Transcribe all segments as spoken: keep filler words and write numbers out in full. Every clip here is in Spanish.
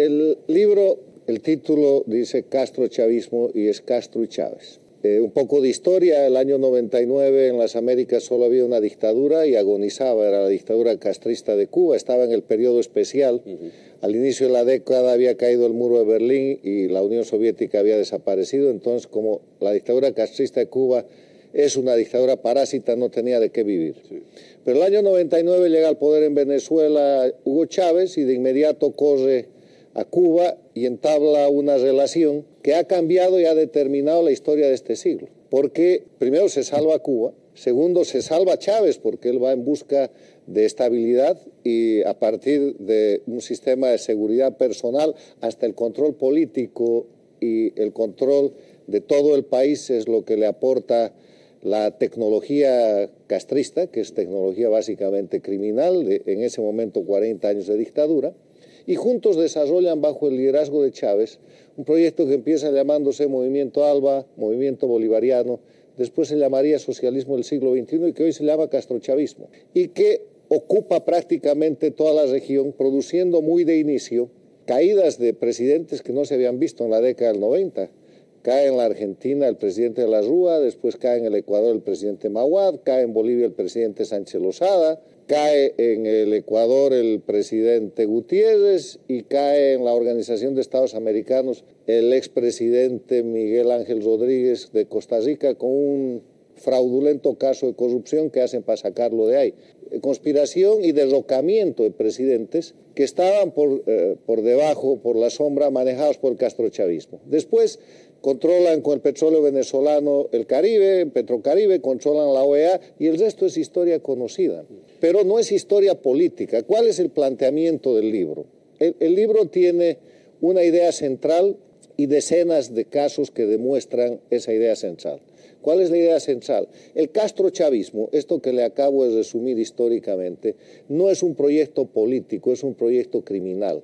el libro, el título dice Castro Chavismo y es Castro y Chávez. Eh, un poco de historia, el año noventa y nueve en las Américas solo había una dictadura y agonizaba, era la dictadura castrista de Cuba, estaba en el periodo especial. Uh-huh. Al inicio de la década había caído el muro de Berlín y la Unión Soviética había desaparecido, entonces como la dictadura castrista de Cuba es una dictadura parásita, no tenía de qué vivir. Sí. Pero el año noventa y nueve llega al poder en Venezuela Hugo Chávez y de inmediato corre a Cuba y entabla una relación que ha cambiado y ha determinado la historia de este siglo. Porque primero se salva Cuba, segundo se salva Chávez porque él va en busca de estabilidad y a partir de un sistema de seguridad personal hasta el control político y el control de todo el país es lo que le aporta la tecnología castrista, que es tecnología básicamente criminal, de, en ese momento cuarenta años de dictadura, y juntos desarrollan bajo el liderazgo de Chávez un proyecto que empieza llamándose Movimiento ALBA, Movimiento Bolivariano, después se llamaría Socialismo del siglo veintiuno y que hoy se llama Castrochavismo, y que ocupa prácticamente toda la región, produciendo muy de inicio caídas de presidentes que no se habían visto en la década del noventa. Cae en la Argentina el presidente de la Rúa, después cae en el Ecuador el presidente Mahuad, cae en Bolivia el presidente Sánchez Lozada, cae en el Ecuador el presidente Gutiérrez y cae en la Organización de Estados Americanos el expresidente Miguel Ángel Rodríguez de Costa Rica con un fraudulento caso de corrupción que hacen para sacarlo de ahí. Conspiración y derrocamiento de presidentes que estaban por, eh, por debajo, por la sombra, manejados por el castrochavismo. Después controlan con el petróleo venezolano el Caribe, Petrocaribe, controlan la O E A y el resto es historia conocida. Pero no es historia política. ¿Cuál es el planteamiento del libro? El, el libro tiene una idea central y decenas de casos que demuestran esa idea central. ¿Cuál es la idea central? El castrochavismo, esto que le acabo de resumir históricamente, no es un proyecto político, es un proyecto criminal.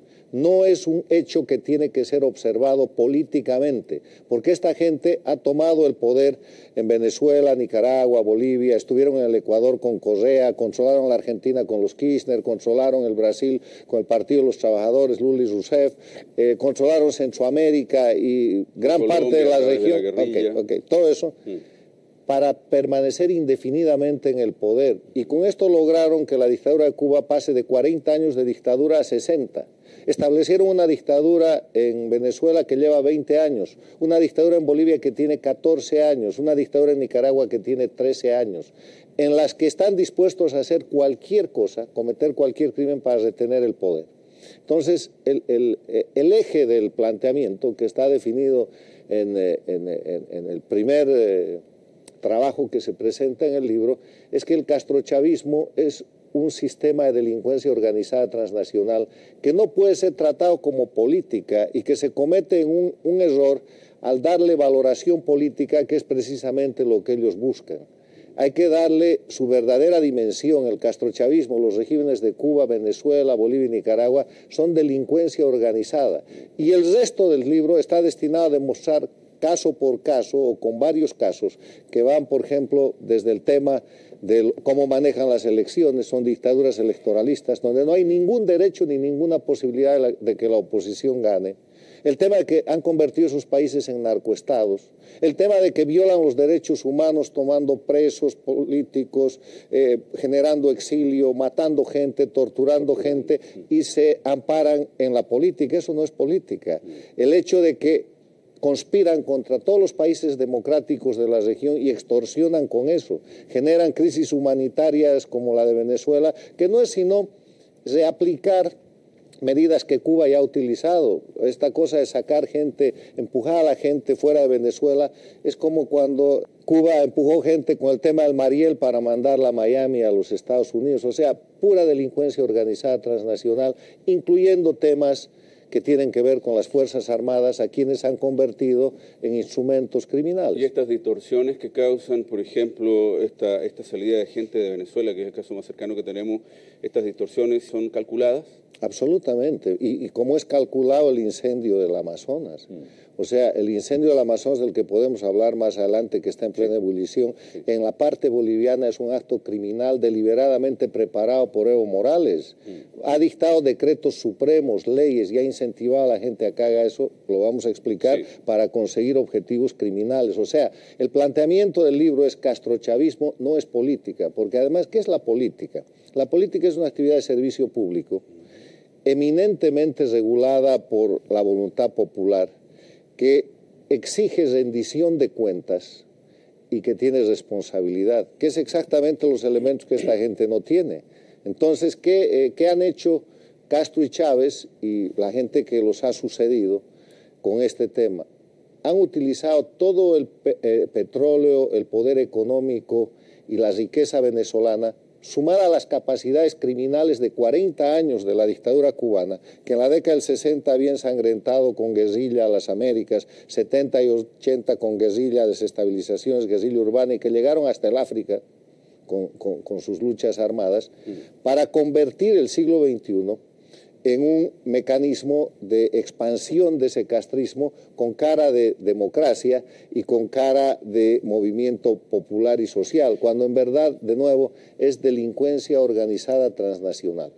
No es un hecho que tiene que ser observado políticamente, porque esta gente ha tomado el poder en Venezuela, Nicaragua, Bolivia, estuvieron en el Ecuador con Correa, controlaron la Argentina con los Kirchner, controlaron el Brasil con el Partido de los Trabajadores, Lula y Rousseff, eh, controlaron Centroamérica y gran Colombia, parte de la región. De la okay, okay, todo eso. Sí. Para permanecer indefinidamente en el poder. Y con esto lograron que la dictadura de Cuba pase de cuarenta años de dictadura a sesenta. Establecieron una dictadura en Venezuela que lleva veinte años, una dictadura en Bolivia que tiene catorce años, una dictadura en Nicaragua que tiene trece años, en las que están dispuestos a hacer cualquier cosa, cometer cualquier crimen para retener el poder. Entonces, el, el, el eje del planteamiento que está definido en, en, en, en el primer eh, trabajo que se presenta en el libro es que el castrochavismo es un sistema de delincuencia organizada transnacional que no puede ser tratado como política y que se comete un, un error al darle valoración política, que es precisamente lo que ellos buscan. Hay que darle su verdadera dimensión. El castrochavismo, los regímenes de Cuba, Venezuela, Bolivia y Nicaragua son delincuencia organizada. Y el resto del libro está destinado a demostrar caso por caso o con varios casos que van, por ejemplo, desde el tema de cómo manejan las elecciones, son dictaduras electoralistas donde no hay ningún derecho ni ninguna posibilidad de, la, de que la oposición gane. El tema de que han convertido sus países en narcoestados, el tema de que violan los derechos humanos tomando presos políticos, eh, generando exilio, matando gente, torturando gente y se amparan en la política. Eso no es política. El hecho de que conspiran contra todos los países democráticos de la región y extorsionan con eso, generan crisis humanitarias como la de Venezuela, que no es sino reaplicar medidas que Cuba ya ha utilizado. Esta cosa de sacar gente, empujar a la gente fuera de Venezuela, es como cuando Cuba empujó gente con el tema del Mariel para mandarla a Miami, a los Estados Unidos. O sea, pura delincuencia organizada transnacional, incluyendo temas que tienen que ver con las Fuerzas Armadas, a quienes han convertido en instrumentos criminales. Y estas distorsiones que causan, por ejemplo, esta, esta salida de gente de Venezuela, que es el caso más cercano que tenemos, ¿estas distorsiones son calculadas? Absolutamente. Y, y cómo es calculado el incendio del Amazonas. Mm. O sea, el incendio del Amazonas, del que podemos hablar más adelante, que está en plena ebullición, sí. En la parte boliviana es un acto criminal deliberadamente preparado por Evo Morales. Mm. Ha dictado decretos supremos, leyes, y ha incentivado a la gente a que haga eso, lo vamos a explicar, sí. Para conseguir objetivos criminales. O sea, el planteamiento del libro es castrochavismo, no es política, porque además, ¿qué es la política? La política es una actividad de servicio público, eminentemente regulada por la voluntad popular, que exige rendición de cuentas y que tiene responsabilidad, que es exactamente los elementos que esta gente no tiene. Entonces, ¿qué, eh, ¿qué han hecho Castro y Chávez y la gente que los ha sucedido con este tema? Han utilizado todo el pe eh, petróleo, el poder económico y la riqueza venezolana, sumada a las capacidades criminales de cuarenta años de la dictadura cubana, que en la década del sesenta había ensangrentado con guerrilla a las Américas, setenta y ochenta con guerrilla, desestabilizaciones, guerrilla urbana, y que llegaron hasta el África con, con, con sus luchas armadas, mm. para convertir el siglo veintiuno en un mecanismo de expansión de ese castrismo con cara de democracia y con cara de movimiento popular y social, cuando en verdad, de nuevo, es delincuencia organizada transnacional.